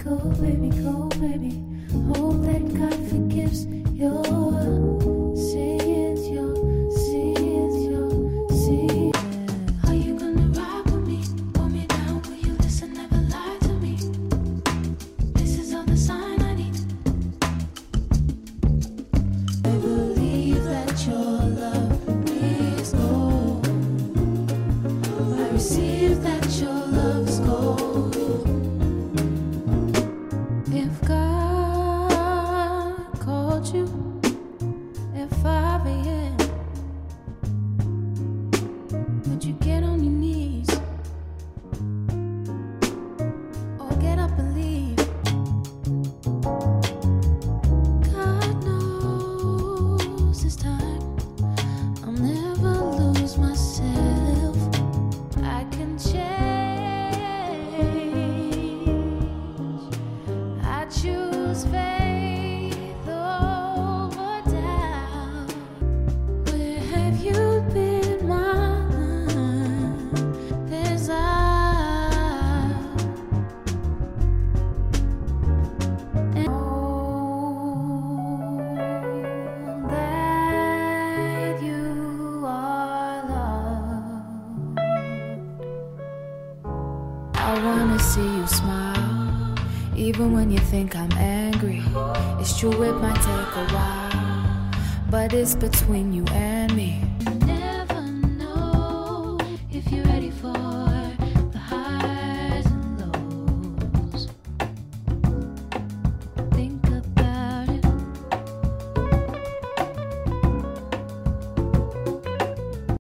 go, baby. Hope that God forgives your sins, your sins, your sins. Are you gonna ride with me? Pull me down, will you listen? Never lie to me. This is all the sign I need. I believe that your love is gold. I receive that your love is gold. If God called you at 5 a.m., would you get on your knees or get up and leave? God knows this time I'll never lose myself. I can change. I choose faith over doubt. Where have you been, my love? There's out. And know that you are loved. I wanna see you smile, even when you think I'm angry. It's true, it might take a while, but it's between you and me.